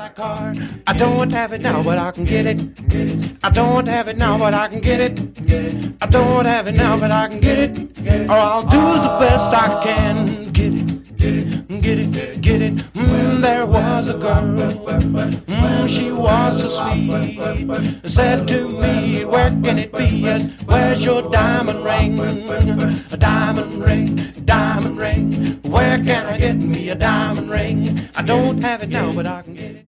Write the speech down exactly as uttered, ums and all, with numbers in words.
Cadillac car. I don't have it now, but I can get it. I don't have it now, but I can get it. I don't have it now, but I can get it. Or I'll do the best I can. Get it, get it, get it. Mm, there was a girl. Mm, she was so sweet. Said to me, where can it be? Yes, where's your diamond ring? A diamond ring, diamond ring. Where can I get me a diamond ring? I don't have it now, but I can